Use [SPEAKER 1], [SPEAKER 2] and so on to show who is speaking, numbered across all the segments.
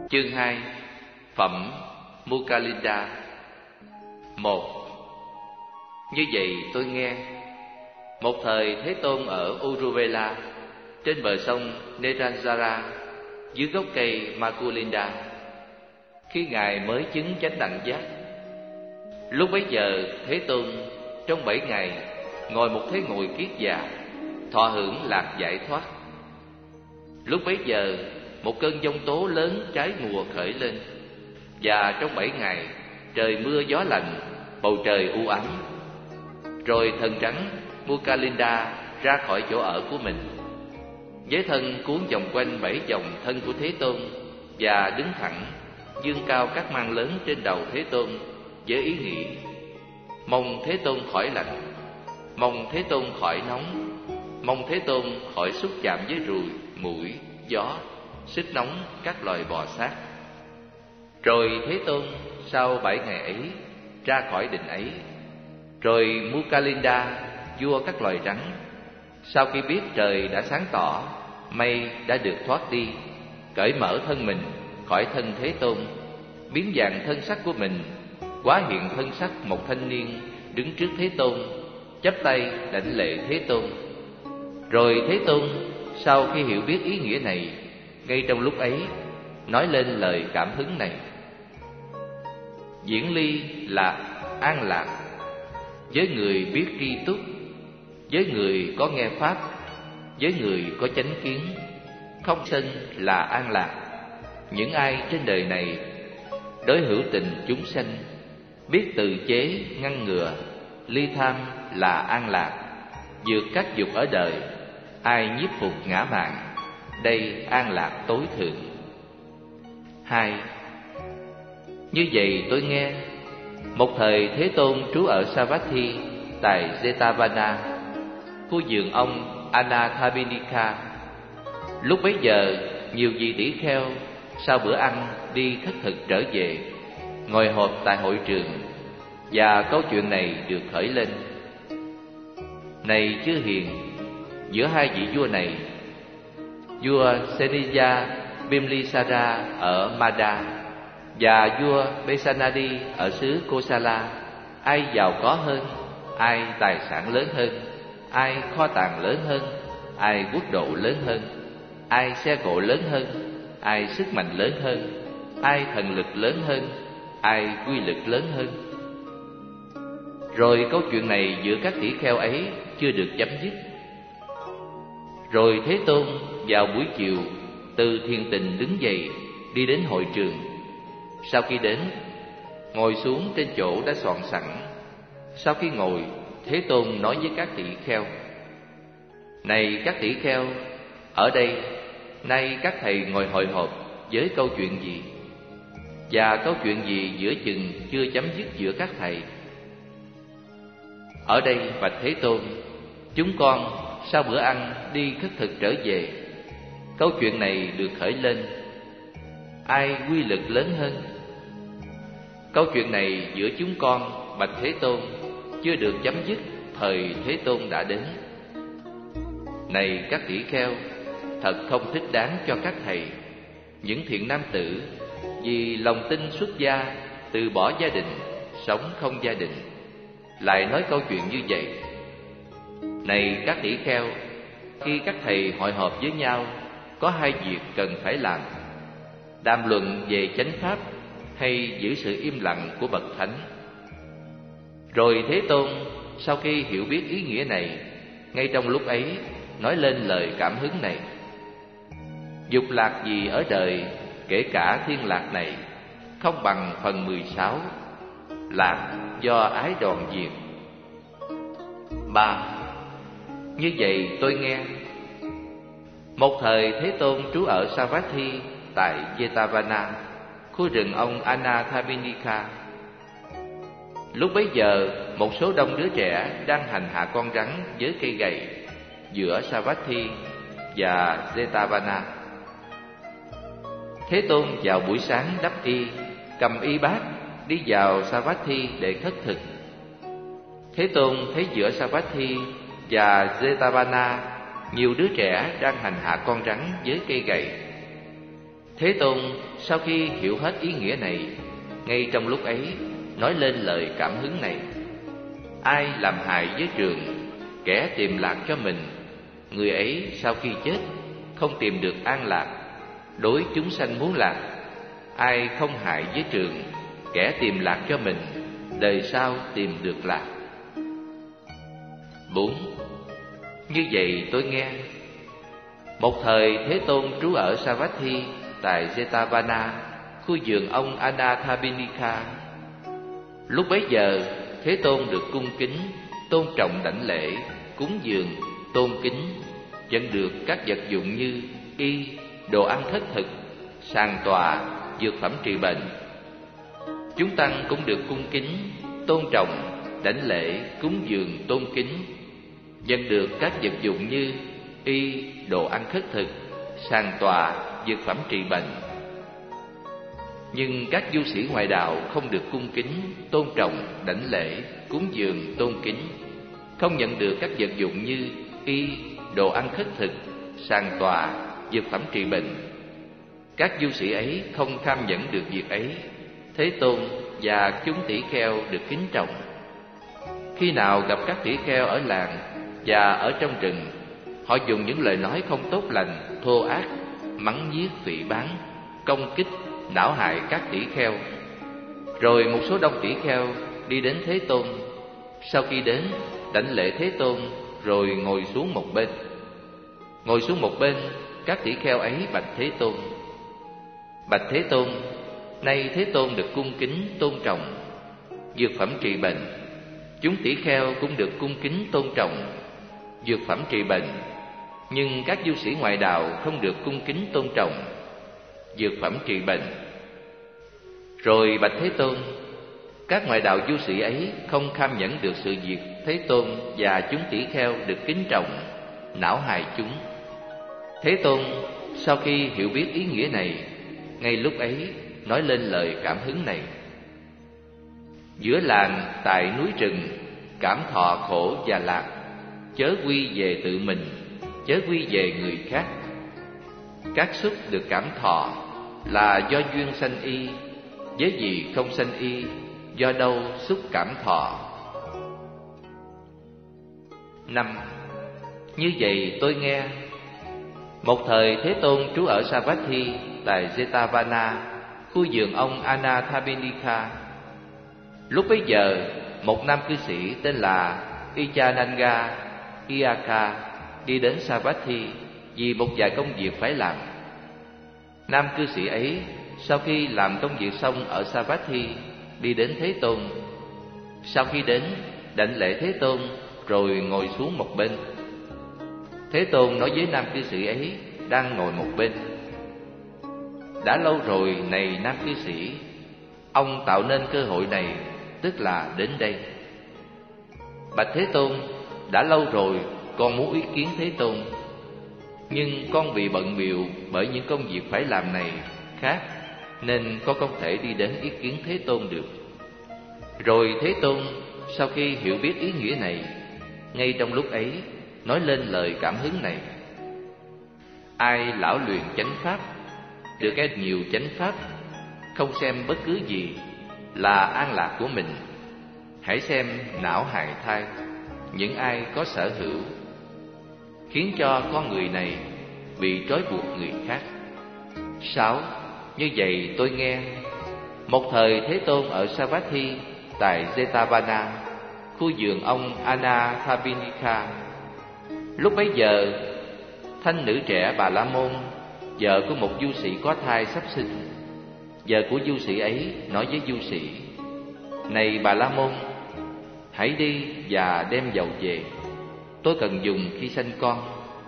[SPEAKER 1] Chương 2. Phẩm Mukalinda. 1. Như vậy tôi nghe, một thời Thế Tôn ở Uruvela, trên bờ sông Neranjara, dưới gốc cây Mukalinda, khi Ngài mới chứng chánh đẳng giác. Lúc bấy giờ Thế Tôn trong 7 ngày ngồi một thế ngồi kiết già, thọ hưởng lạc giải thoát. Lúc bấy giờ một cơn giông tố lớn trái mùa khởi lên, và trong 7 ngày trời mưa gió lạnh, bầu trời u ám. Rồi thần trắng Mukalinda ra khỏi chỗ ở của mình, với thân cuốn vòng quanh 7 vòng thân của Thế Tôn, và đứng thẳng dương cao các mang lớn trên đầu Thế Tôn, với ý nghĩ mong Thế Tôn khỏi lạnh, mong Thế Tôn khỏi nóng, mong Thế Tôn khỏi xúc chạm với ruồi, muỗi, gió, sức nóng các loài bò sát. Rồi Thế Tôn sau 7 ngày ấy ra khỏi định ấy. Rồi Mukalinda, vua các loài rắn, sau khi biết trời đã sáng tỏ, mây đã được thoát đi, cởi mở thân mình khỏi thân Thế Tôn, biến dạng thân sắc của mình, hóa hiện thân sắc một thanh niên đứng trước Thế Tôn, chắp tay đảnh lễ Thế Tôn. Rồi Thế Tôn sau khi hiểu biết ý nghĩa này, ngay trong lúc ấy nói lên lời cảm hứng này: diễn ly là an lạc, với người biết tri túc, với người có nghe pháp, với người có chánh kiến. Không sân là an lạc. Những ai trên đời này đối hữu tình chúng sanh, biết từ chế ngăn ngừa, ly tham là an lạc, vượt các dục ở đời, ai nhiếp phục ngã mạn, đây an lạc tối thượng. 2. Như vậy tôi nghe, một thời Thế Tôn trú ở Savatthi tại Jetavana, khu vườn ông Anathapindika. Lúc bấy giờ nhiều vị tỷ kheo sau bữa ăn đi khất thực trở về, ngồi họp tại hội trường, và câu chuyện này được khởi lên: này chư hiền, giữa hai vị vua này, vua Senija Bimlisara ở Mada và vua Besanadi ở xứ Kosala, ai giàu có hơn, ai tài sản lớn hơn, ai kho tàng lớn hơn, ai quốc độ lớn hơn, ai xe cộ lớn hơn, ai sức mạnh lớn hơn, ai thần lực lớn hơn, ai quy lực lớn hơn. Rồi câu chuyện này giữa các tỷ kheo ấy chưa được chấm dứt. Rồi Thế Tôn vào buổi chiều từ thiền tịnh đứng dậy, đi đến hội trường. Sau khi đến, ngồi xuống trên chỗ đã soạn sẵn. Sau khi ngồi, Thế Tôn nói với các tỷ kheo: này các tỷ kheo, ở đây nay các thầy ngồi hội họp với câu chuyện gì? Và câu chuyện gì giữa chừng chưa chấm dứt giữa các thầy? Ở đây bạch Thế Tôn, chúng con sau bữa ăn đi khất thực trở về. Câu chuyện này được khởi lên: ai quy lực lớn hơn? Câu chuyện này giữa chúng con bạch Thế Tôn chưa được chấm dứt, thời Thế Tôn đã đến. Này các tỷ kheo, thật không thích đáng cho các thầy, những thiện nam tử, vì lòng tin xuất gia, từ bỏ gia đình, sống không gia đình, lại nói câu chuyện như vậy. Này các tỷ kheo, khi các thầy hội họp với nhau, có hai việc cần phải làm: đàm luận về chánh pháp hay giữ sự im lặng của bậc thánh. Rồi Thế Tôn sau khi hiểu biết ý nghĩa này, ngay trong lúc ấy nói lên lời cảm hứng này: dục lạc gì ở đời, kể cả thiên lạc này, không bằng phần 16, lạc do ái đoàn diệt. 3. Như vậy tôi nghe, một thời Thế Tôn trú ở Savatthi tại Jetavana, khu rừng ông Anathapindika. Lúc bấy giờ một số đông đứa trẻ đang hành hạ con rắn với cây gậy giữa Savatthi và Jetavana. Thế Tôn vào buổi sáng đắp y, cầm y bát đi vào Savatthi để khất thực. Thế Tôn thấy giữa Savatthi và Jetavana nhiều đứa trẻ đang hành hạ con rắn với cây gậy. Thế Tôn sau khi hiểu hết ý nghĩa này, ngay trong lúc ấy nói lên lời cảm hứng này: ai làm hại với trường, kẻ tìm lạc cho mình, người ấy sau khi chết không tìm được an lạc. Đối chúng sanh muốn lạc, ai không hại với trường, kẻ tìm lạc cho mình, đời sau tìm được lạc. 4. Như vậy tôi nghe. Một thời Thế Tôn trú ở Savatthi tại Jetavana, khu vườn ông Anathapindika. Lúc bấy giờ Thế Tôn được cung kính, tôn trọng đảnh lễ, cúng dường, tôn kính, nhận được các vật dụng như y, đồ ăn khất thực, sàng tọa, dược phẩm trị bệnh. Chúng tăng cũng được cung kính, tôn trọng, đảnh lễ, cúng dường, tôn kính, nhận được các vật dụng như y, đồ ăn khất thực, sàng tọa, dược phẩm trị bệnh. Nhưng các du sĩ ngoại đạo không được cung kính, tôn trọng, đảnh lễ, cúng dường, tôn kính, không nhận được các vật dụng như y, đồ ăn khất thực, sàng tọa, dược phẩm trị bệnh. Các du sĩ ấy không tham nhẫn được việc ấy. Thế Tôn và chúng tỷ kheo được kính trọng. Khi nào gặp các tỷ kheo ở làng và ở trong rừng, họ dùng những lời nói không tốt lành, thô ác, mắng nhiếc, phỉ báng, công kích, não hại các tỷ kheo. Rồi một số đông tỷ kheo đi đến Thế Tôn. Sau khi đến, đảnh lễ Thế Tôn rồi ngồi xuống một bên. Ngồi xuống một bên, các tỷ kheo ấy bạch Thế Tôn: bạch Thế Tôn, nay Thế Tôn được cung kính tôn trọng, dược phẩm trị bệnh. Chúng tỷ kheo cũng được cung kính tôn trọng, dược phẩm trị bệnh. Nhưng các du sĩ ngoại đạo không được cung kính tôn trọng, dược phẩm trị bệnh. Rồi bạch Thế Tôn, các ngoại đạo du sĩ ấy không kham nhẫn được sự việc Thế Tôn và chúng tỷ kheo được kính trọng, não hại chúng. Thế Tôn sau khi hiểu biết ý nghĩa này, ngay lúc ấy nói lên lời cảm hứng này: giữa làng tại núi rừng, cảm thọ khổ và lạc, chớ quy về tự mình, chớ quy về người khác. Các xúc được cảm thọ là do duyên sanh y, với gì không sanh y, do đâu xúc cảm thọ. 5. Như vậy tôi nghe. Một thời Thế Tôn trú ở Savatthi tại Jetavana, khu vườn ông Anathapindika. Lúc bấy giờ, một nam cư sĩ tên là Ichananga Iyaka đi đến Savatthi vì một vài công việc phải làm. Nam cư sĩ ấy sau khi làm công việc xong ở Savatthi đi đến Thế Tôn. Sau khi đến, đảnh lễ Thế Tôn rồi ngồi xuống một bên. Thế Tôn nói với nam cư sĩ ấy đang ngồi một bên: đã lâu rồi này nam cư sĩ, ông tạo nên cơ hội này, tức là đến đây. Bạch Thế Tôn, đã lâu rồi con muốn ý kiến Thế Tôn, nhưng con bị bận bịu bởi những công việc phải làm này khác, nên con không thể đi đến ý kiến Thế Tôn được. Rồi Thế Tôn sau khi hiểu biết ý nghĩa này, ngay trong lúc ấy nói lên lời cảm hứng này: ai lão luyện chánh pháp, được nghe nhiều chánh pháp, không xem bất cứ gì là an lạc của mình. Hãy xem não hại thai, những ai có sở hữu, khiến cho con người này bị trói buộc người khác. 6. Như vậy tôi nghe. Một thời Thế Tôn ở Savatthi tại Jetavana, khu vườn ông Anathapindika. Lúc bấy giờ, thanh nữ trẻ Bà La Môn, vợ của một du sĩ có thai sắp sinh. Vợ của du sĩ ấy nói với du sĩ: này Bà La Môn, hãy đi và đem dầu về, tôi cần dùng khi sanh con.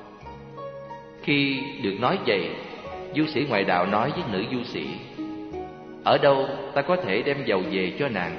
[SPEAKER 1] Khi được nói vậy, du sĩ ngoại đạo nói với nữ du sĩ: ở đâu ta có thể đem dầu về cho nàng?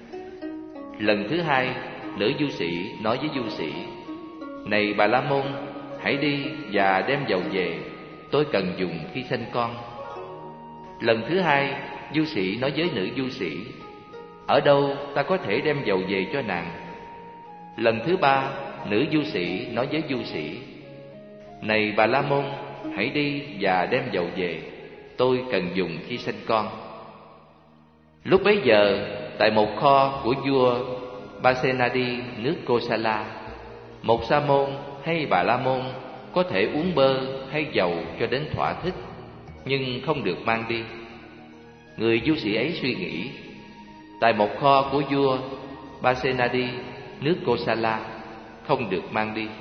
[SPEAKER 1] Lần thứ hai, nữ du sĩ nói với du sĩ: này Bà La Môn, hãy đi và đem dầu về, tôi cần dùng khi sanh con. Lần thứ hai, du sĩ nói với nữ du sĩ: ở đâu ta có thể đem dầu về cho nàng? Lần thứ ba, nữ du sĩ nói với du sĩ: này Bà La Môn, hãy đi và đem dầu về, tôi cần dùng khi sanh con. Lúc bấy giờ, tại một kho của vua Pasenadi nước Kosala, một sa môn hay bà la môn có thể uống bơ hay dầu cho đến thỏa thích, nhưng không được mang đi. Người du sĩ ấy suy nghĩ, tại một kho của vua Pasenadi nước Kosala không được mang đi.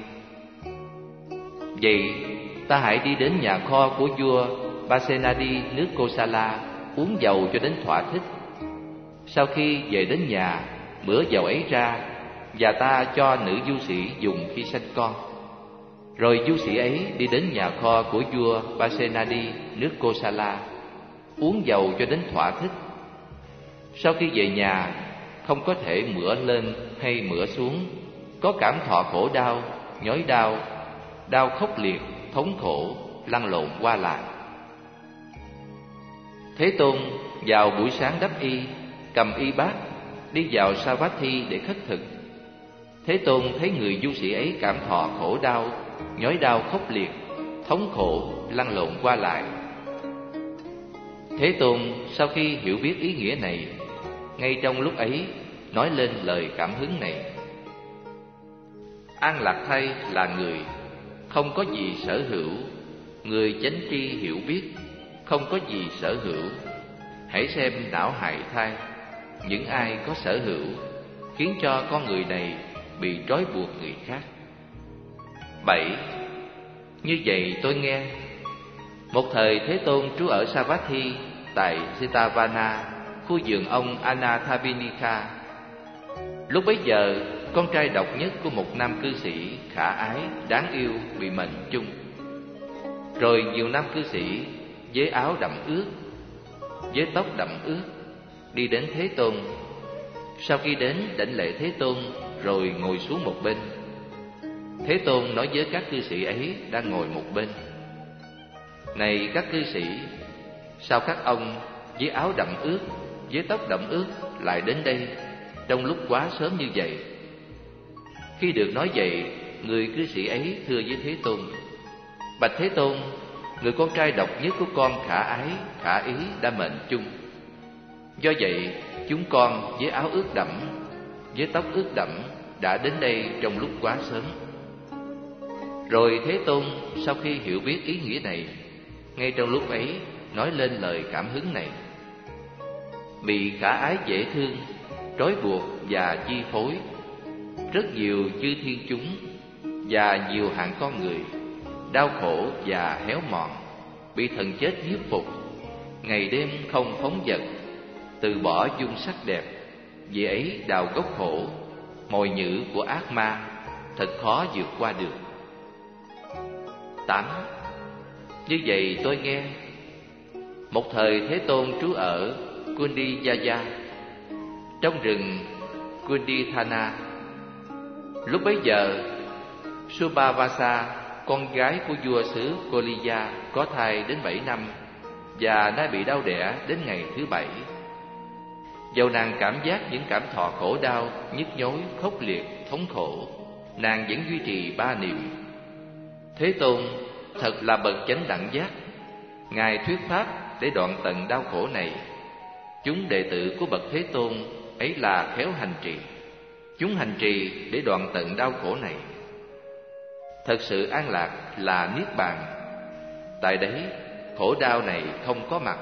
[SPEAKER 1] Vậy ta hãy đi đến nhà kho của vua Pasenadi nước Kosala uống dầu cho đến thỏa thích. Sau khi về đến nhà, mửa dầu ấy ra và ta cho nữ du sĩ dùng khi sanh con. Rồi du sĩ ấy đi đến nhà kho của vua Pasenadi nước Kosala uống dầu cho đến thỏa thích. Sau khi về nhà, không có thể mửa lên hay mửa xuống, có cảm thọ khổ đau, nhói đau, đau khốc liệt, thống khổ, lăn lộn qua lại. Thế Tôn vào buổi sáng đắp y, cầm y bát, đi vào Savatthi để khất thực. Thế Tôn thấy người du sĩ ấy cảm thọ khổ đau, nhói đau khốc liệt, thống khổ, lăn lộn qua lại. Thế Tôn sau khi hiểu biết ý nghĩa này, ngay trong lúc ấy nói lên lời cảm hứng này: An lạc thay là người, không có gì sở hữu. Người chánh tri hiểu biết, không có gì sở hữu. Hãy xem não hại thai, những ai có sở hữu, khiến cho con người này bị trói buộc người khác. 7. Như vậy tôi nghe, một thời Thế Tôn trú ở Savatthi tại Jetavana, khu vườn ông Anathapindika. Lúc bấy giờ, con trai độc nhất của một nam cư sĩ khả ái, đáng yêu bị mệnh chung. Rồi nhiều nam cư sĩ với áo đậm ướt, với tóc đậm ướt, đi đến Thế Tôn. Sau khi đến đảnh lễ Thế Tôn, rồi ngồi xuống một bên. Thế Tôn nói với các cư sĩ ấy đang ngồi một bên: Này các cư sĩ, sao các ông với áo đậm ướt, với tóc đậm ướt lại đến đây trong lúc quá sớm như vậy? Khi được nói vậy, người cư sĩ ấy thưa với Thế Tôn: Bạch Thế Tôn, người con trai độc nhất của con khả ái, khả ý đã mệnh chung. Do vậy, chúng con với áo ướt đẫm, với tóc ướt đẫm đã đến đây trong lúc quá sớm. Rồi Thế Tôn sau khi hiểu biết ý nghĩa này, ngay trong lúc ấy nói lên lời cảm hứng này: Bị khả ái dễ thương, trói buộc và chi phối, rất nhiều chư thiên chúng và nhiều hạng con người đau khổ và héo mòn, bị thần chết nhiếp phục, ngày đêm không phóng dật, từ bỏ dung sắc đẹp. Vì ấy đào gốc khổ, mồi nhử của ác ma, thật khó vượt qua được. 8. Như vậy tôi nghe, một thời Thế Tôn trú ở Kundijaya, trong rừng Kundithana. Lúc bấy giờ, Subhavasa, con gái của vua xứ Koliya, có thai đến 7 năm và nay bị đau đẻ đến ngày thứ 7. Dầu nàng cảm giác những cảm thọ khổ đau, nhức nhối, khốc liệt, thống khổ, nàng vẫn duy trì 3 niệm. Thế Tôn thật là bậc chánh đẳng giác, Ngài thuyết pháp để đoạn tận đau khổ này. Chúng đệ tử của bậc Thế Tôn ấy là khéo hành trì, chúng hành trì để đoạn tận đau khổ này. Thật sự an lạc là niết bàn, tại đấy khổ đau này không có mặt.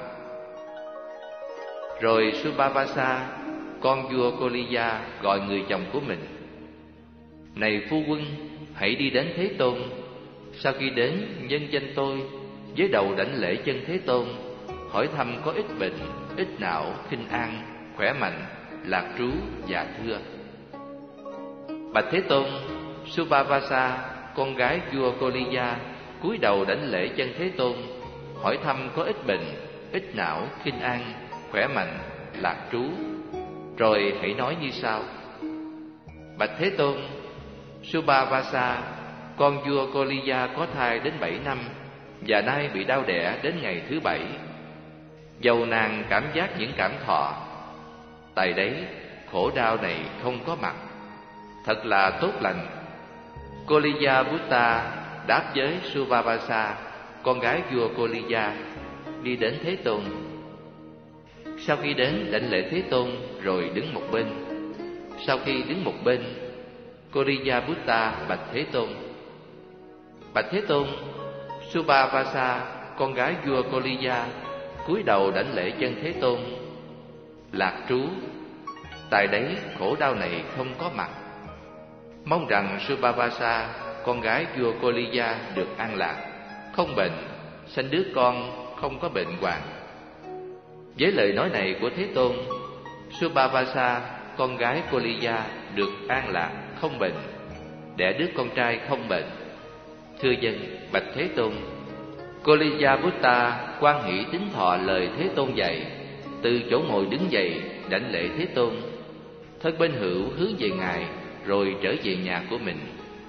[SPEAKER 1] Rồi Subhavasa, con vua Koliya, gọi người chồng của mình: Này phu quân, hãy đi đến Thế Tôn. Sau khi đến, nhân danh tôi, với đầu đảnh lễ chân Thế Tôn, hỏi thăm có ít bệnh, ít não, khinh an, khỏe mạnh, lạc trú và thưa. Bạch Thế Tôn, Subhavasa, con gái vua Koliya, cúi đầu đảnh lễ chân Thế Tôn, hỏi thăm có ít bệnh, ít não, khinh an, khỏe mạnh, lạc trú. Rồi hãy nói như sau: Bạch Thế Tôn, Subhavasa, con vua Koliya có thai đến 7 năm và nay bị đau đẻ đến ngày thứ 7. Dầu nàng cảm giác những cảm thọ, tại đấy khổ đau này không có mặt, thật là tốt lành. Koliya Butta đáp với Subhavasa, con gái vua Koliya: đi đến Thế Tôn. Sau khi đến đảnh lễ Thế Tôn rồi đứng một bên. Sau khi đứng một bên, Koriya-Buddha bạch Thế Tôn: Bạch Thế Tôn, Subhavasa, con gái vua Koliya, cúi đầu đảnh lễ chân Thế Tôn. Lạc trú, tại đấy khổ đau này không có mặt. Mong rằng Subhavasa, con gái vua Koliya được an lạc, không bệnh, sanh đứa con không có bệnh hoạn. Với lời nói này của Thế Tôn, Subhavasa, con gái Koliya được an lạc, không bệnh, đẻ đứa con trai không bệnh. Thưa dân, bạch Thế Tôn, Koliya-Buddha hoan hỷ tín thọ lời Thế Tôn dạy, từ chỗ ngồi đứng dậy đảnh lễ Thế Tôn. Thân bên hữu hướng về Ngài rồi trở về nhà của mình.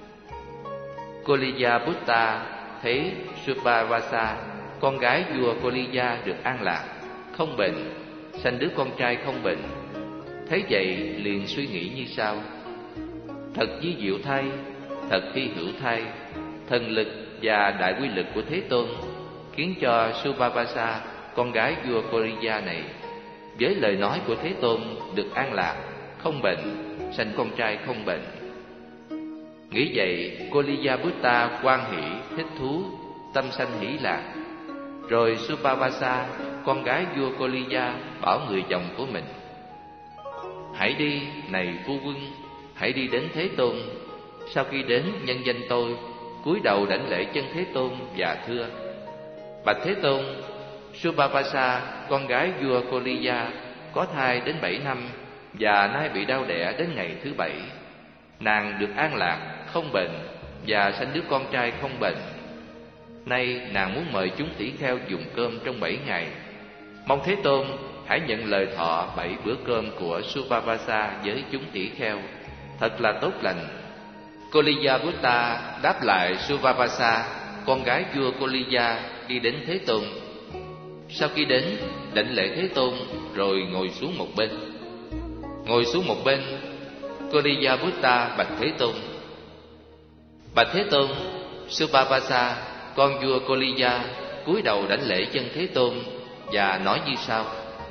[SPEAKER 1] Koliya-Buddha thấy Subhavasa, con gái vua Koliya được an lạc, không bệnh, sanh đứa con trai không bệnh. Thấy vậy liền suy nghĩ như sau: thật vi diệu thay, thật hy hữu thay, thần lực và đại quy lực của Thế Tôn khiến cho Subhavasa, con gái vua Koliya này, với lời nói của Thế Tôn được an lạc, không bệnh, sanh con trai không bệnh. Nghĩ vậy, Koliya-Buddha hoan hỷ, thích thú, tâm sanh hỷ lạc. Rồi Subhavasa, con gái vua Koliya, bảo người chồng của mình: hãy đi, này phu quân, hãy đi đến Thế Tôn. Sau khi đến, nhân danh tôi, cúi đầu đảnh lễ chân Thế Tôn và thưa: bạch Thế Tôn, Subhavasa, con gái vua Koliya, có thai đến 7 năm và nay bị đau đẻ đến ngày thứ 7. Nàng được an lạc, không bệnh, và sanh đứa con trai không bệnh. Nay nàng muốn mời chúng tỷ kheo dùng cơm trong 7 ngày. Mong Thế Tôn hãy nhận lời thọ 7 bữa cơm của Subhavasa với chúng tỷ kheo, thật là tốt lành. Koliya-Buddha đáp lại Subhavasa, con gái vua Koliya, đi đến Thế Tôn. Sau khi đến, đảnh lễ Thế Tôn rồi ngồi xuống một bên. Ngồi xuống một bên, Koliya-Buddha bạch Thế Tôn: bạch Thế Tôn, Subhavasa, con vua Koliya, cúi đầu đảnh lễ chân Thế Tôn và nói như sau: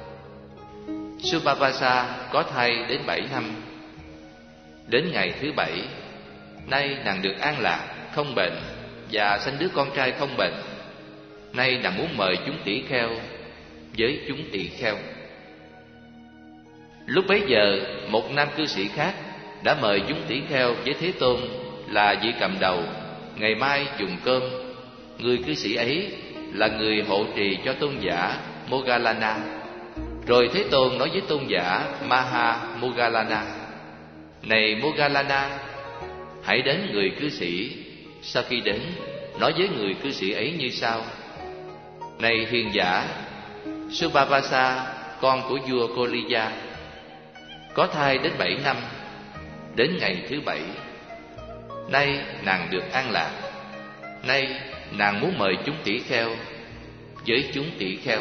[SPEAKER 1] Subhavasa có thai đến 7 năm. Đến ngày thứ 7, nay nàng được an lạc, không bệnh, và sanh đứa con trai không bệnh. Nay nàng muốn mời chúng tỷ kheo với chúng tỷ kheo. Lúc bấy giờ, một nam cư sĩ khác đã mời chúng tỷ kheo với Thế Tôn là vị cầm đầu, ngày mai dùng cơm. Người cư sĩ ấy là người hộ trì cho tôn giả Moggallana. Rồi Thế Tôn nói với tôn giả Maha Moggallana: này Moggallana, hãy đến người cư sĩ. Sau khi đến, nói với người cư sĩ ấy như sau: này hiền giả, Subhavasa, con của vua Koliya, có thai đến 7 năm. Đến ngày thứ 7, nay nàng được an lạc. Nay nàng muốn mời chúng tỷ kheo với chúng tỷ kheo.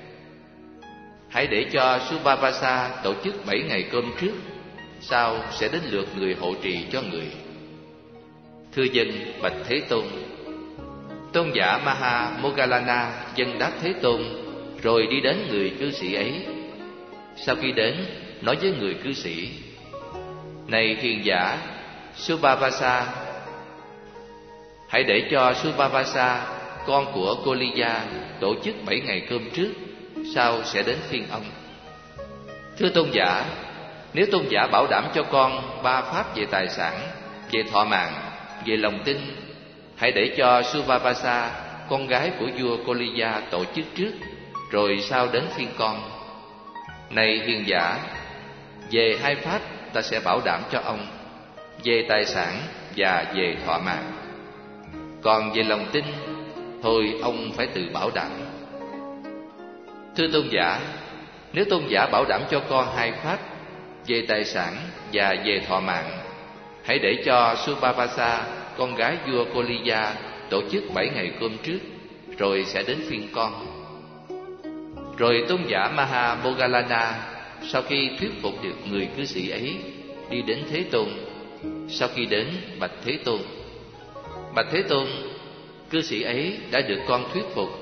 [SPEAKER 1] Hãy để cho Subhavasa tổ chức 7 ngày cơm trước, sau sẽ đến lượt người hộ trì cho người. Thưa dân, bạch Thế Tôn. Tôn giả Maha Moggallana dân đáp Thế Tôn, rồi đi đến người cư sĩ ấy. Sau khi đến, nói với người cư sĩ: này hiền giả, Subhavasa, hãy để cho Subhavasa, con của Koliya, tổ chức 7 ngày cơm trước, sau sẽ đến phiên ông. Thưa tôn giả, nếu tôn giả bảo đảm cho con 3 pháp về tài sản, về thọ mạng, về lòng tin, hãy để cho Subhavasa, con gái của vua Koliya, tổ chức trước, rồi sau đến phiên con. Này hiền giả, về 2 pháp ta sẽ bảo đảm cho ông, về tài sản và về thọ mạng. Còn về lòng tin, thôi ông phải tự bảo đảm. Thưa tôn giả, nếu tôn giả bảo đảm cho con 2 pháp, về tài sản và về thọ mạng, hãy để cho Subhavasa, con gái vua Koliya, tổ chức 7 ngày cơm trước, rồi sẽ đến phiên con. Rồi tôn giả Maha Moggallana, sau khi thuyết phục được người cư sĩ ấy, đi đến Thế Tôn. Sau khi đến, bạch Thế Tôn: bạch Thế Tôn, cư sĩ ấy đã được con thuyết phục.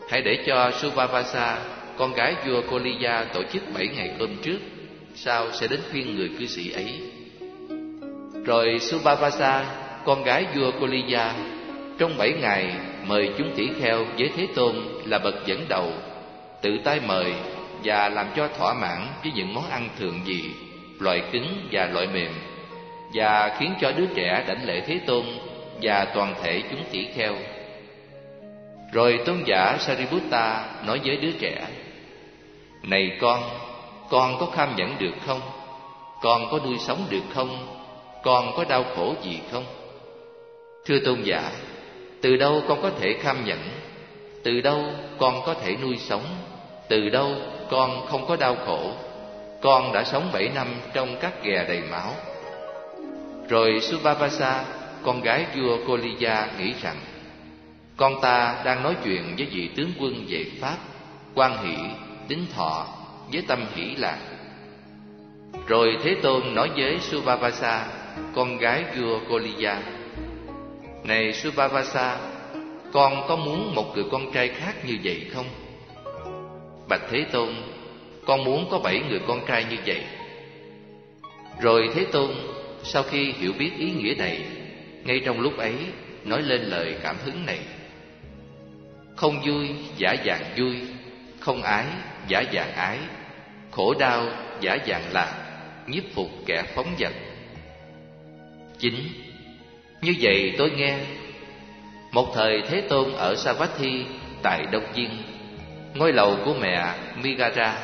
[SPEAKER 1] hãy để cho Subhavasa, con gái vua Koliya, tổ chức 7 ngày cơm trước, sau sẽ đến phiên người cư sĩ ấy. Rồi Subhavasa, con gái vua Koliya, trong 7 ngày mời chúng tỷ kheo với Thế Tôn là bậc dẫn đầu, tự tay mời và làm cho thỏa mãn với những món ăn thượng vị, loại cứng và loại mềm, và khiến cho đứa trẻ đảnh lễ Thế Tôn và toàn thể chúng tỷ kheo. Rồi tôn giả Sariputta nói với đứa trẻ: Này con có kham nhẫn được không? Con có nuôi sống được không? Con có đau khổ gì không? Thưa tôn giả, từ đâu con có thể kham nhẫn? Từ đâu con có thể nuôi sống? Từ đâu con không có đau khổ? Con đã sống 7 năm trong các ghè đầy máu. Rồi Subhavasa, con gái vua Koliya, nghĩ rằng con ta đang nói chuyện với vị tướng quân về pháp, hoan hỷ, tính thọ, với tâm hỷ lạc. Rồi Thế Tôn nói với Subhavasa, con gái vua Koliya: Này Subhavasa, con có muốn một người con trai khác như vậy không? Bạch Thế Tôn, con muốn có 7 người con trai như vậy. Rồi Thế Tôn sau khi hiểu biết ý nghĩa này, ngay trong lúc ấy nói lên lời cảm hứng này: Không vui giả dạng vui, không ái giả dạng ái, khổ đau giả dạng lạc, nhiếp phục kẻ phóng dật. 9. Như vậy tôi nghe, một thời Thế Tôn ở Savatthi tại Đông Viên, ngôi lầu của mẹ Migara.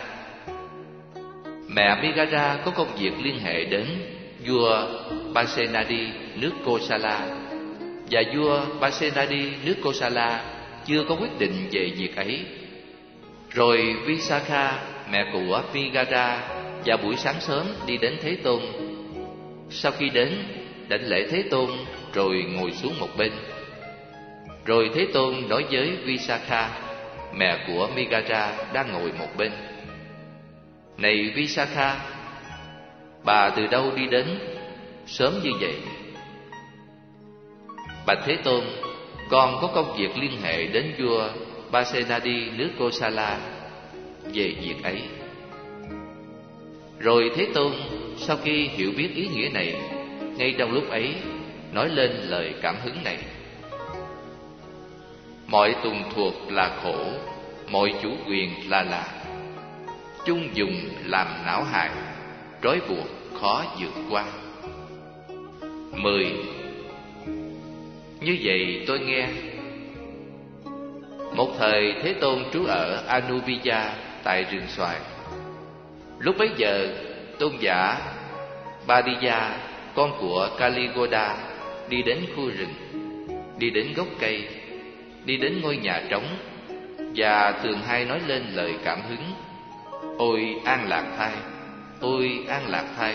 [SPEAKER 1] Mẹ Migara có công việc liên hệ đến vua Pasenadi nước Kosala, và vua Pasenadi nước Kosala chưa có quyết định về việc ấy. Rồi Visakha, mẹ của Migara, vào buổi sáng sớm đi đến Thế Tôn. Sau khi đến, đảnh lễ Thế Tôn rồi ngồi xuống một bên. Rồi Thế Tôn nói với Visakha, mẹ của Migara đang ngồi một bên: Này Visakha, bà từ đâu đi đến sớm như vậy? Bạch Thế Tôn, con có công việc liên hệ đến vua Pasenadi nước Kosala về việc ấy. Rồi Thế Tôn sau khi hiểu biết ý nghĩa này, ngay trong lúc ấy nói lên lời cảm hứng này: Mọi tùn thuộc là khổ, mọi chủ quyền là lạc, chung dùng làm não hại, trói buộc khó vượt qua. 10. Như vậy tôi nghe, một thời Thế Tôn trú ở Anubiya tại rừng xoài. Lúc bấy giờ, tôn giả Badiya, con của Kaligoda, đi đến khu rừng, đi đến gốc cây, đi đến ngôi nhà trống, và thường hay nói lên lời cảm hứng: Ôi an lạc thai, ôi an lạc thai.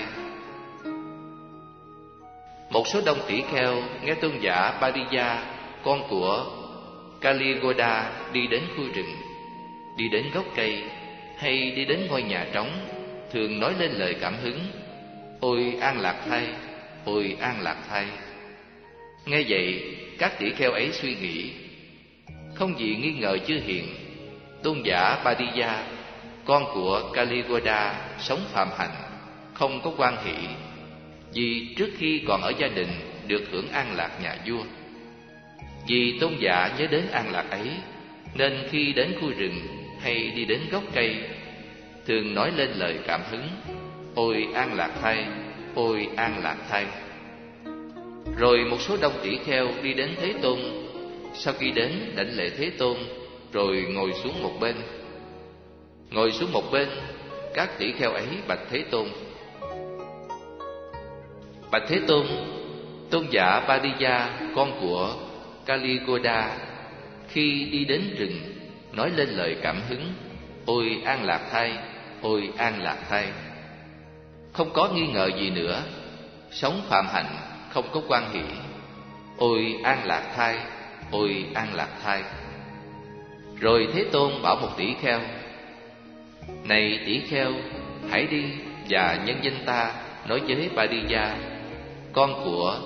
[SPEAKER 1] Một số đông tỷ kheo nghe tôn giả Badiya, con của Kaligoda, đi đến khu rừng, đi đến gốc cây, hay đi đến ngôi nhà trống, thường nói lên lời cảm hứng: Ôi an lạc thai, ôi an lạc thai. Nghe vậy, các tỷ kheo ấy suy nghĩ: Không gì nghi ngờ chư hiền, tôn giả Badiya, con của Kaligoda, sống phạm hạnh, không có hoan hỷ, vì trước khi còn ở gia đình được hưởng an lạc nhà vua. Vì tôn giả nhớ đến an lạc ấy, nên khi đến khu rừng hay đi đến gốc cây, thường nói lên lời cảm hứng: Ôi an lạc thai, ôi an lạc thai. Rồi một số đông tỷ kheo đi đến Thế Tôn. Sau khi đến, đảnh lễ Thế Tôn rồi ngồi xuống một bên. Ngồi xuống một bên, các tỷ kheo ấy bạch Thế Tôn: Bạch Thế Tôn, tôn giả Badiya, con của Kaligoda, khi đi đến rừng, nói lên lời cảm hứng: Ôi an lạc thai, ôi an lạc thai. Không có nghi ngờ gì nữa, sống phạm hạnh, không có hoan hỷ. Ôi an lạc thai, ôi an lạc thai. Rồi Thế Tôn bảo một tỷ kheo: Này tỷ kheo, hãy đi và nhân danh ta nói với Badiya, con của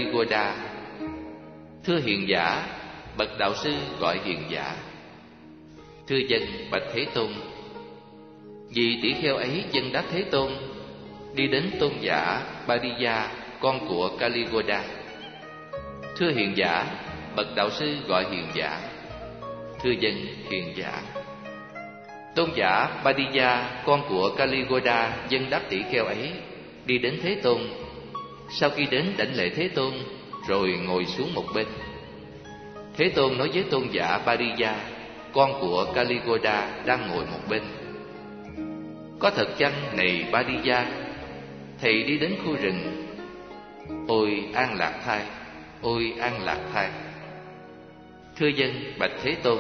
[SPEAKER 1] Kaligoda: Thưa hiền giả, bậc đạo sư gọi hiền giả. Thưa dân, bạch Thế Tôn. Vì tỷ kheo ấy dân đáp Thế Tôn, đi đến tôn giả Bariya, con của Kaligoda. Thưa hiền giả, bậc đạo sư gọi hiền giả. Thưa dân, hiền giả. Tôn giả Bariya, con của Kaligoda, dân đáp tỷ kheo ấy, đi đến Thế Tôn. Sau khi đến đảnh lễ Thế Tôn, rồi ngồi xuống một bên. Thế Tôn nói với tôn giả Bariya, con của Kaligoda, đang ngồi một bên: có thật chăng này Bariya, thầy đi đến khu rừng? Ôi An Lạc Thai, ôi An Lạc Thai. Thưa dân, bạch Thế Tôn.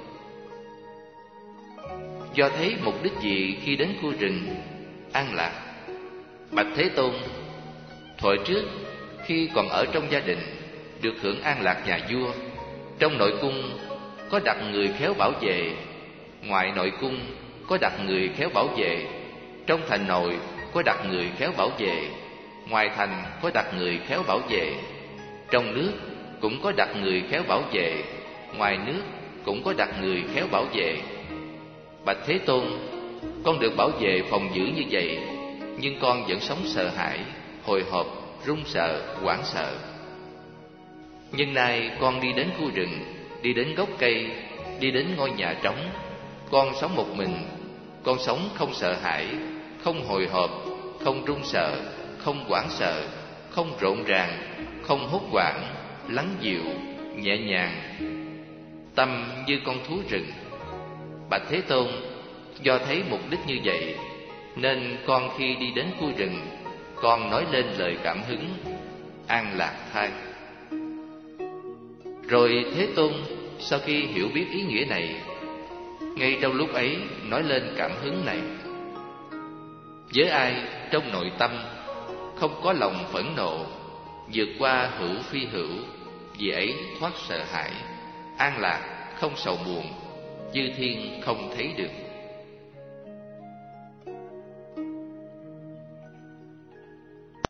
[SPEAKER 1] Do thấy mục đích gì khi đến khu rừng An Lạc? Bạch Thế Tôn. Thuở trước, khi còn ở trong gia đình, được hưởng an lạc nhà vua. Trong nội cung có đặt người khéo bảo vệ, ngoài nội cung có đặt người khéo bảo vệ, trong thành nội có đặt người khéo bảo vệ, ngoài thành có đặt người khéo bảo vệ, trong nước cũng có đặt người khéo bảo vệ, ngoài nước cũng có đặt người khéo bảo vệ. Bạch Thế Tôn, con được bảo vệ phòng giữ như vậy, nhưng con vẫn sống sợ hãi, hồi hộp, run sợ, hoảng sợ. Nhưng nay con đi đến khu rừng, đi đến gốc cây, đi đến ngôi nhà trống. Con sống một mình, con sống không sợ hãi, không hồi hộp, không run sợ, không hoảng sợ, không rộn ràng, không hốt hoảng, lắng dịu, nhẹ nhàng, tâm như con thú rừng. Bạch Thế Tôn, do thấy mục đích như vậy, nên con khi đi đến khu rừng, con nói lên lời cảm hứng An Lạc Thai. Rồi Thế Tôn sau khi hiểu biết ý nghĩa này, ngay trong lúc ấy nói lên cảm hứng này: với ai trong nội tâm không có lòng phẫn nộ, vượt qua hữu phi hữu, vì ấy thoát sợ hãi, an lạc không sầu buồn, chư thiên không thấy được.